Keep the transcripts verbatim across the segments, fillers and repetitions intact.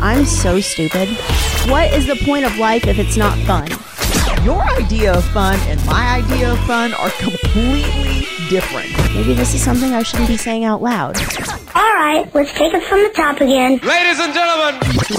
I'm so stupid. What is the point of life if it's not fun? Your idea of fun and my idea of fun are completely different. Maybe this is something I shouldn't be saying out loud. All right, let's take it from the top again. Ladies and gentlemen.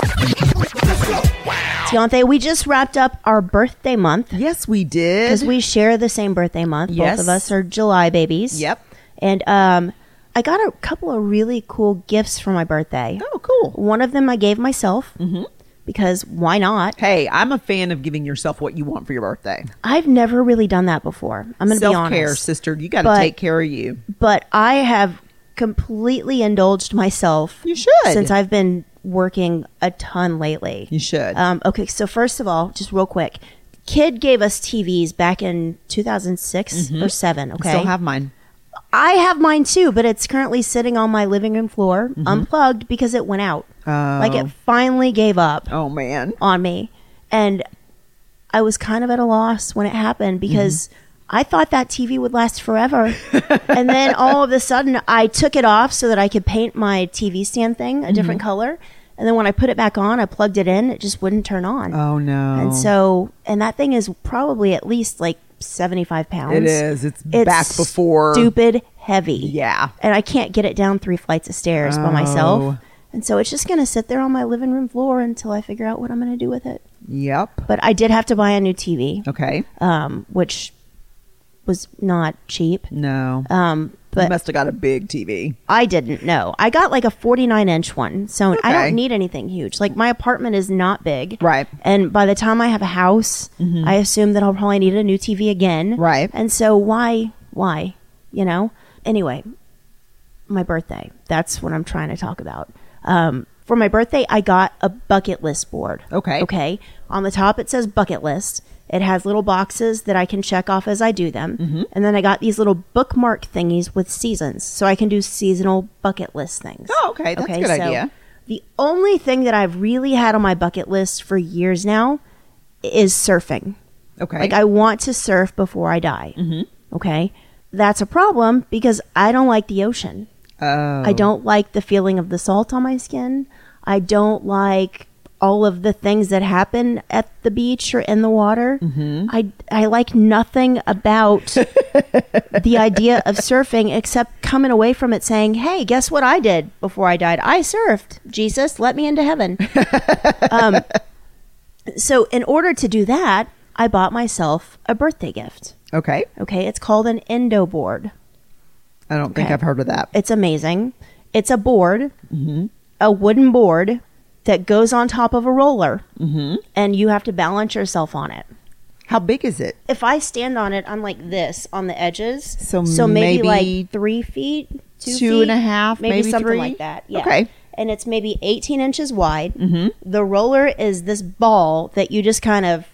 Deontay, we just wrapped up our birthday month. Yes, we did. Because we share the same birthday month. Yes. Both of us are July babies. Yep. And um, I got a couple of really cool gifts for my birthday. Oh, cool. One of them I gave myself. Mm-hmm. Because why not? Hey, I'm a fan of giving yourself what you want for your birthday. I've never really done that before. I'm going to be honest. Self-care, sister. You got to take care of you. But I have completely indulged myself. You should. Since I've been working a ton lately. You should. Um, okay, so first of all, just real quick. Kid gave us T Vs back in two thousand six mm-hmm. or seven, okay? I still have mine. I have mine too, but it's currently sitting on my living room floor, mm-hmm. unplugged because it went out. Oh. Like it finally gave up. Oh, man. On me. And I was kind of at a loss when it happened because mm-hmm. I thought that T V would last forever. And then all of a sudden I took it off so that I could paint my T V stand thing a mm-hmm. different color. And then when I put it back on, I plugged it in, it just wouldn't turn on. Oh, no. And so, and that thing is probably at least like seventy-five pounds. It is. It's, it's back before. Stupid heavy. Yeah. And I can't get it down three flights of stairs oh. by myself. And so it's just going to sit there on my living room floor until I figure out what I'm going to do with it. Yep. But I did have to buy a new T V. Okay. Um, which was not cheap. No. Um, but you must have got a big T V. I didn't know. I got like a forty-nine inch one. So okay. I don't need anything huge. Like my apartment is not big. Right. And by the time I have a house, mm-hmm. I assume that I'll probably need a new T V again. Right. And so why, why, you know? Anyway, my birthday. That's what I'm trying to talk about. Um, for my birthday, I got a bucket list board. Okay. Okay. On the top, it says bucket list. It has little boxes that I can check off as I do them. Mm-hmm. And then I got these little bookmark thingies with seasons. So I can do seasonal bucket list things. Oh, okay. That's okay, a good so idea. The only thing that I've really had on my bucket list for years now is surfing. Okay. Like I want to surf before I die. Mm-hmm. Okay. That's a problem because I don't like the ocean. Oh. I don't like the feeling of the salt on my skin. I don't like all of the things that happen at the beach or in the water. Mm-hmm. I, I like nothing about the idea of surfing except coming away from it saying, hey, guess what I did before I died? I surfed. Jesus, let me into heaven. um, so in order to do that, I bought myself a birthday gift. Okay. Okay. It's called an Endo board. I don't think okay. I've heard of that. It's amazing. It's a board, mm-hmm. a wooden board that goes on top of a roller, mm-hmm. and you have to balance yourself on it. How big is it? If I stand on it, I'm like this on the edges. So, so maybe, maybe like three feet, two, two feet, and a half, maybe, maybe something three? like that. Yeah. Okay. And it's maybe eighteen inches wide. Mm-hmm. The roller is this ball that you just kind of.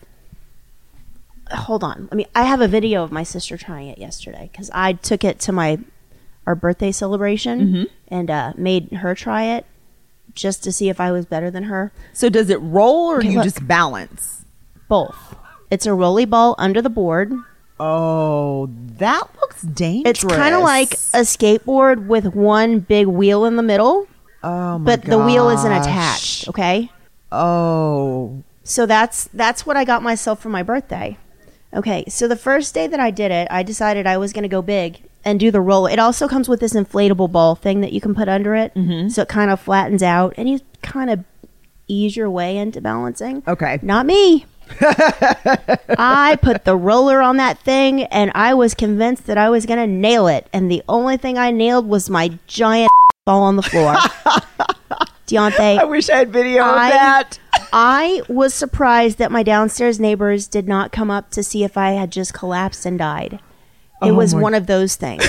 Hold on. I mean, I have a video of my sister trying it yesterday because I took it to my our birthday celebration mm-hmm. and uh, made her try it just to see if I was better than her. So does it roll or okay, you look. just balance? Both. It's a rolly ball under the board. Oh, that looks dangerous. It's kind of like a skateboard with one big wheel in the middle. Oh my But gosh. the wheel isn't attached, okay? Oh. So that's that's what I got myself for my birthday. Okay, so the first day that I did it, I decided I was going to go big and do the roll. It also comes with this inflatable ball thing that you can put under it. Mm-hmm. So it kind of flattens out and you kind of ease your way into balancing. Okay. Not me. I put the roller on that thing and I was convinced that I was going to nail it. And the only thing I nailed was my giant ball on the floor. Deontay. I wish I had video I, of that. I was surprised that my downstairs neighbors did not come up to see if I had just collapsed and died. It oh was my. one of those things.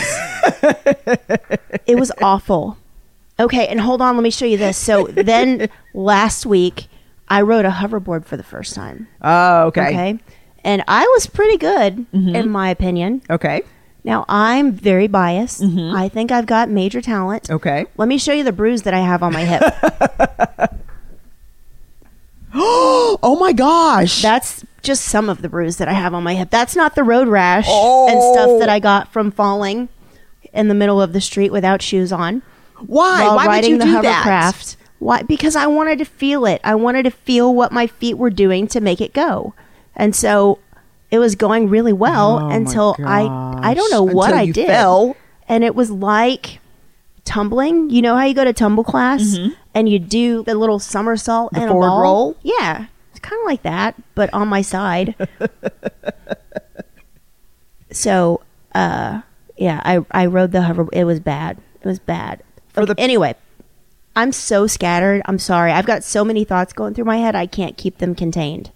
It was awful. Okay, and hold on, let me show you this. So then last week, I rode a hoverboard for the first time. Oh, okay. Okay. And I was pretty good, mm-hmm. in my opinion. Okay. Now, I'm very biased. Mm-hmm. I think I've got major talent. Okay. Let me show you the bruise that I have on my hip. Oh my gosh. That's just some of the bruise that I have on my hip. That's not the road rash oh. and stuff that I got from falling in the middle of the street without shoes on. Why? While Why riding would you the do hovercraft. that? Why? Because I wanted to feel it. I wanted to feel what my feet were doing to make it go. And so it was going really well Oh, my until I I don't know gosh. what Until I you did. fell. And it was like tumbling. You know how you go to tumble class and you do the little somersault The and forward a ball? roll? Yeah. It's kind of like that, but on my side. So, uh, yeah, I, I rode the hover. It was bad. It was bad. For Okay, the- anyway, I'm so scattered. I'm sorry. I've got so many thoughts going through my head. I can't keep them contained.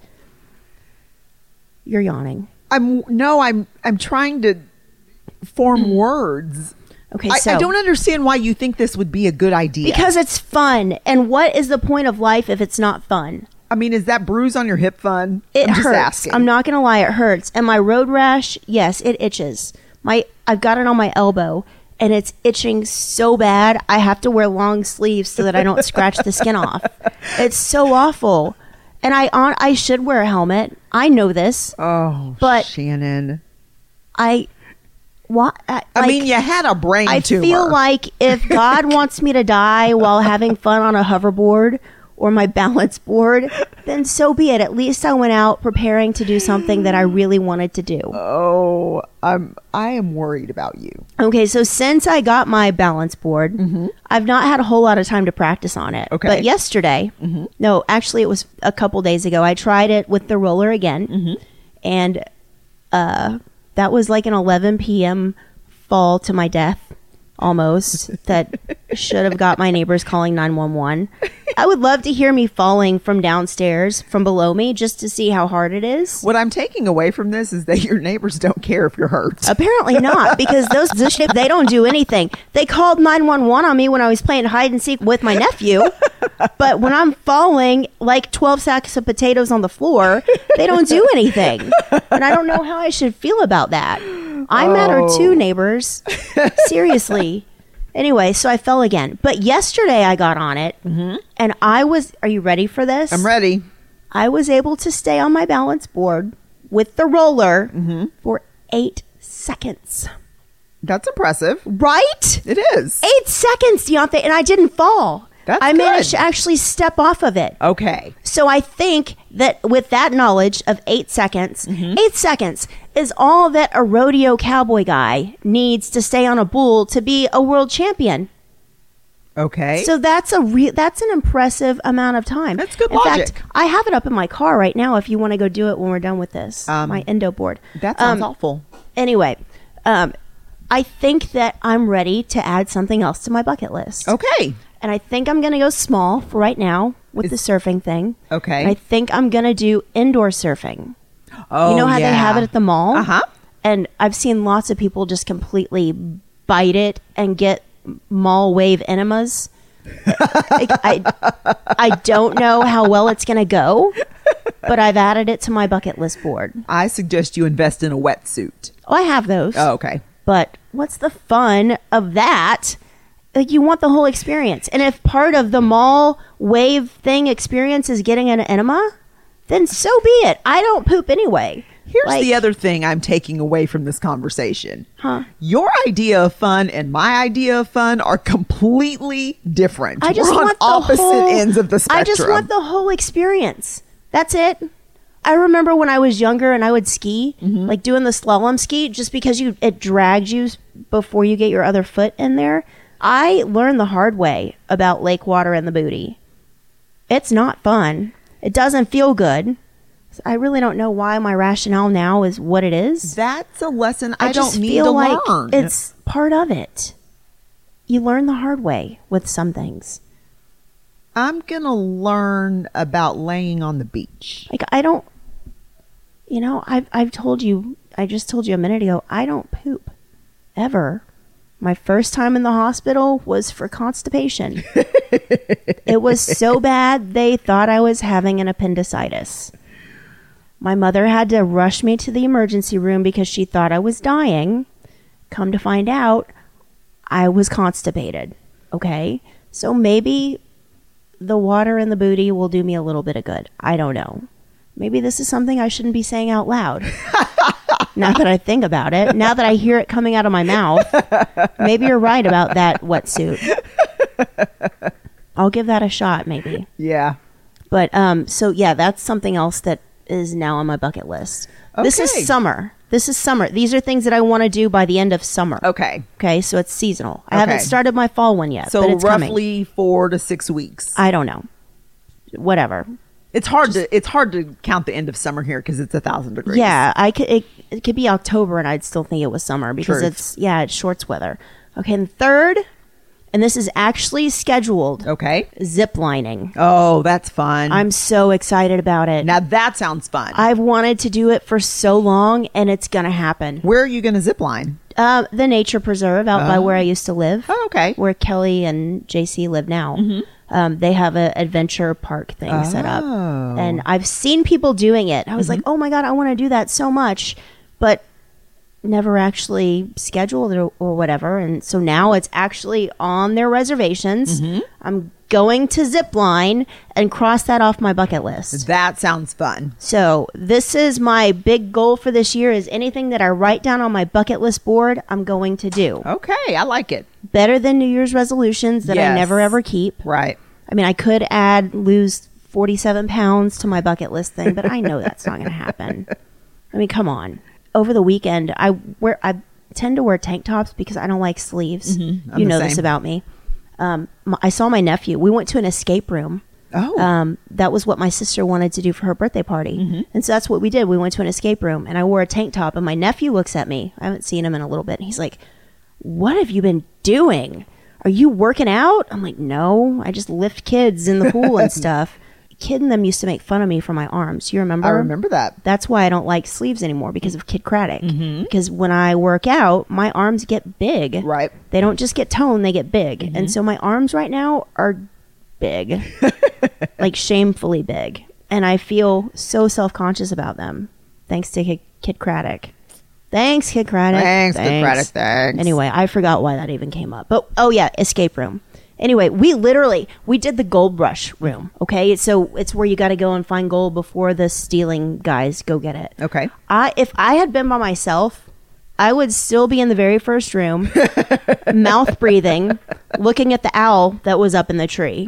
You're yawning. I'm no, I'm I'm trying to form words. Okay, I, so I don't understand why you think this would be a good idea. because it's fun. And what is the point of life if it's not fun? I mean, is that bruise on your hip fun? It I'm just hurts. asking. I'm not gonna lie, it hurts. And my road rash, yes, it itches. My I've got it on my elbow, and it's itching so bad. I have to wear long sleeves so that I don't scratch the skin off. It's so awful. And I on I should wear a helmet. I know this. Oh, But- Shannon. I what I, I like, mean, you had a brain I tumor. feel like if God wants me to die while having fun on a hoverboard or my balance board, then so be it. At least I went out preparing to do something that I really wanted to do. Oh, I'm I am worried about you. Okay, so since I got my balance board, I've not had a whole lot of time to practice on it. Okay. But yesterday, no, actually it was a couple days ago, I tried it with the roller again. And uh, that was like an eleven p.m. fall to my death, almost, that should have got my neighbors calling nine one one. I would love to hear me falling from downstairs, from below me, just to see how hard it is. What I'm taking away from this is that your neighbors don't care if you're hurt. Apparently not, because those positions, they don't do anything. They called nine one one on me when I was playing hide and seek with my nephew. But when I'm falling like twelve sacks of potatoes on the floor, they don't do anything. And I don't know how I should feel about that. I matter Oh. too, neighbors. Seriously. Anyway, so I fell again. But yesterday I got on it, and I was, are you ready for this? I'm ready. I was able to stay on my balance board with the roller Mm-hmm. for eight seconds. That's impressive. Right? It is. Eight seconds, Deontay, and I didn't fall. That's I managed good. to actually step off of it. Okay. So I think that with that knowledge of eight seconds, Mm-hmm. eight seconds is all that a rodeo cowboy guy needs to stay on a bull to be a world champion. Okay. So that's a re- that's an impressive amount of time. That's good in logic. Fact, I have it up in my car right now if you want to go do it when we're done with this. Um, my endo board. that sounds Um, awful. Anyway, um, I think that I'm ready to add something else to my bucket list. Okay. And I think I'm going to go small for right now with the surfing thing. Okay. And I think I'm going to do indoor surfing. Oh, you know how they have it at the mall? Uh-huh. And I've seen lots of people just completely bite it and get mall wave enemas. Like, I, I don't know how well it's going to go, but I've added it to my bucket list board. I suggest you invest in a wetsuit. Oh, I have those. Oh, okay. But what's the fun of that? Like, you want the whole experience. And if part of the mall wave thing experience is getting an enema, then so be it. I don't poop anyway. Here's Like- the other thing I'm taking away from this conversation. Huh? Your idea of fun and my idea of fun are completely different. I just We're on want the opposite whole, ends of the spectrum. I just want the whole experience. That's it. I remember when I was younger and I would ski, Mm-hmm. like doing the slalom ski, just because you it drags you s- before you get your other foot in there. I learned the hard way about lake water and the booty. It's not fun. It doesn't feel good. So I really don't know why my rationale now is what it is. That's a lesson I, just don't need feel to like learn. it's part of it. You learn the hard way with some things. I'm going to learn about laying on the beach. Like, I don't, you know, I've, I've told you, I just told you a minute ago, I don't poop ever. My first time in the hospital was for constipation. It was so bad, they thought I was having an appendicitis. My mother had to rush me to the emergency room because she thought I was dying. Come to find out, I was constipated. Okay? So maybe the water in the booty will do me a little bit of good. I don't know. Maybe this is something I shouldn't be saying out loud. Now that I think about it, now that I hear it coming out of my mouth, maybe you're right about that wetsuit. I'll give that a shot, maybe. Yeah. But um, so yeah, that's something else that is now on my bucket list. This is Okay. summer. This is summer. These are things that I want to do by the end of summer. Okay. Okay, so it's seasonal. I haven't Okay. started my fall one yet, So but it's coming. roughly four to six weeks. I don't know. Whatever. It's hard to it's hard to count the end of summer here because it's a thousand degrees. Yeah, I could. It, it could be October, and I'd still think it was summer because Truth. it's yeah, it's shorts weather. Okay, and third, and this is actually scheduled. Okay. Zip lining. Oh, that's fun. I'm so excited about it. now that sounds fun. I've wanted to do it for so long, and it's gonna happen. Where are you going to zip line? Uh, the nature preserve out by where I used to live. Oh, okay. Where Kelly and J C live now. Um, they have a adventure park thing set up, Oh. and I've seen people doing it. I was like, oh my god, I want to do that so much, but never actually scheduled or, or whatever. And so now it's actually on their reservations. I'm going to zip line and cross that off my bucket list. That sounds fun. So this is my big goal for this year: is anything that I write down on my bucket list board, I'm going to do. Okay, I like it. Better than New Year's resolutions that I Yes. never ever keep. Right. I mean, I could add lose forty-seven pounds to my bucket list thing, but I know that's not going to happen. I mean, come on. Over the weekend, I wear I tend to wear tank tops because I don't like sleeves. Mm-hmm. I'm You the know this same. about me. Um, my, I saw my nephew. We went to an escape room. Oh. Um, that was what my sister wanted to do for her birthday party. Mm-hmm. And so that's what we did. We went to an escape room, and I wore a tank top, and my nephew looks at me. I haven't seen him in a little bit. And he's like, what have you been doing? Are you working out? I'm like, no, I just lift kids in the pool and stuff. Kid and them used to make fun of me for my arms. You remember? I remember that. That's why I don't like sleeves anymore, because of Kid Craddock. Mm-hmm. Because when I work out, my arms get big. Right. They don't just get toned, they get big. Mm-hmm. And so my arms right now are big. Like shamefully big. And I feel so self-conscious about them. Thanks to Kid, Kid Craddock. Thanks, Kid Craddock. Thanks, Kid Craddock. Thanks. Anyway, I forgot why that even came up. But, oh yeah, escape room. Anyway, we literally, we did the gold rush room, okay? So it's where you got to go and find gold before the stealing guys go get it. Okay. I If I had been by myself, I would still be in the very first room, mouth breathing, looking at the owl that was up in the tree,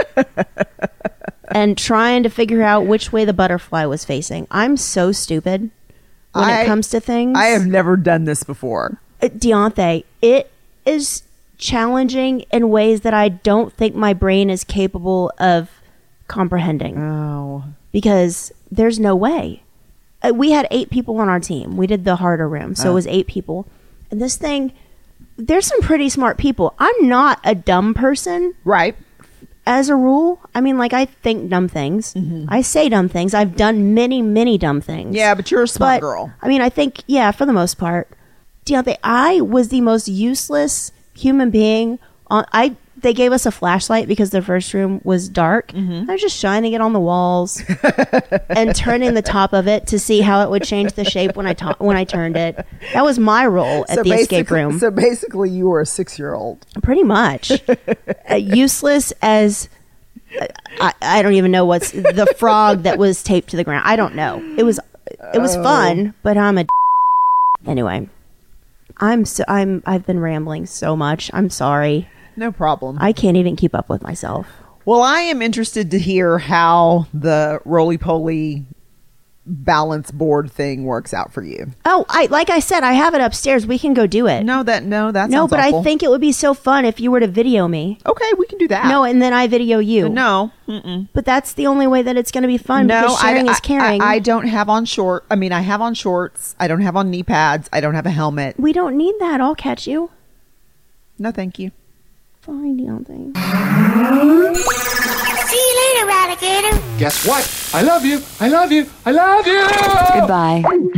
and trying to figure out which way the butterfly was facing. I'm so stupid when I- it comes to things. I have never done this before. Uh, Deontay, it is challenging in ways that I don't think my brain is capable of comprehending, Oh. because there's no way. Uh, we had eight people on our team. We did the harder room, so it was eight people. And this thing, there's some pretty smart people. I'm not a dumb person Right. as a rule. I mean, like, I think dumb things. I say dumb things. I've done many, many dumb things. Yeah, but you're a smart But, girl. I mean, I think, yeah, for the most part. Deontay, I was the most useless human being. On, I They gave us a flashlight because the first room was dark. I was just shining it on the walls and turning the top of it to see how it would change the shape when I ta- when I turned it. That was my role at the escape basically- room. So basically, you were a six-year-old. Pretty much. uh, useless as... I, I don't even know what's the frog that was taped to the ground. I don't know. It was it was fun, but I'm a anyway. I'm so I'm I've been rambling so much. I'm sorry. No problem. I can't even keep up with myself. Well, I am interested to hear how the roly-poly balance board thing works out for you. Oh, I like I said, I have it upstairs. We can go do it. No, that no, that no, sounds but awful. I think it would be so fun if you were to video me. okay, we can do that. No, and then I video you. no, Mm-mm. But that's the only way that it's going to be fun. no. because sharing I, is caring. I, I don't have on short. I mean, I have on shorts. I don't have on knee pads. I don't have a helmet. we don't need that. I'll catch you. No, thank you. Fine, Deontay. See you later, alligator. Guess what? I love you. I love you. I love you. Goodbye.